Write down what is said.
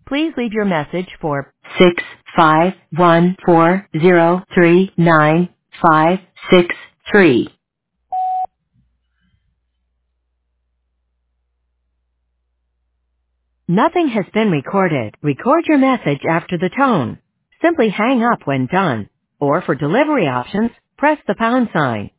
Please leave your message for 65140395563. Nothing has been recorded. Record your message after the tone. Simply hang up when done. Or for delivery options, press the pound sign.